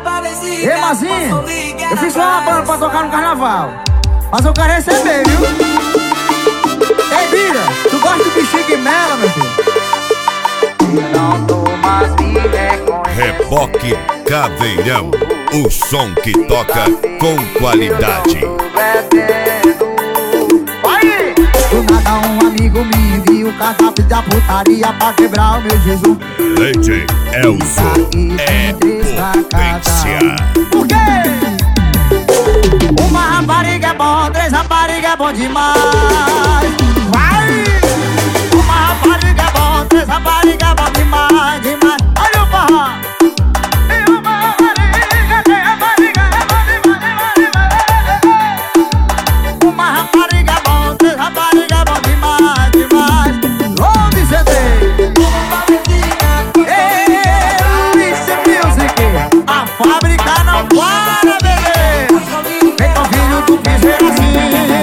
Ei, Mazinho, eu fiz só uma banda pra tocar no carnaval, mas eu quero receber, viu? Ei, Bira, tu gosta do bichinho que mela, meu filho? Reboque Caveirão, o som que toca com qualidade. Do nada um amigo me enviou o cardápio da putaria pra quebrar o meu Jesus. Leite Elzo é potência. Por quê? Uma rapariga é bom, 3 raparigas é bom demais. Vai! Uma rapariga é bom, 3 raparigas é bom demais, demais. Olha o forró! E uma rapariga, 3 raparigas é bom demais, demais, demais. Uma rapariga é bom, 3 raparigas é bom demais, demais. Onde você tem? Listen Music, a fábrica não para, bebê. Feito um filho do piseiro assim.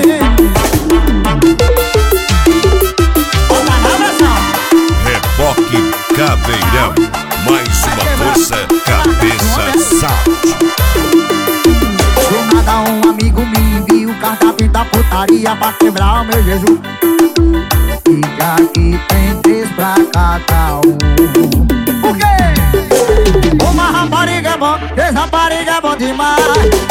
Olha na versão. Reboque Caveirão, mais uma força, cabeça, salto. Do nada um amigo me envia o cardápio da putaria pra quebrar o meu Jesus. Diga que tem 3 pra cada um. Por quê? Uma rapariga é bom, 3 raparigas é bom demais.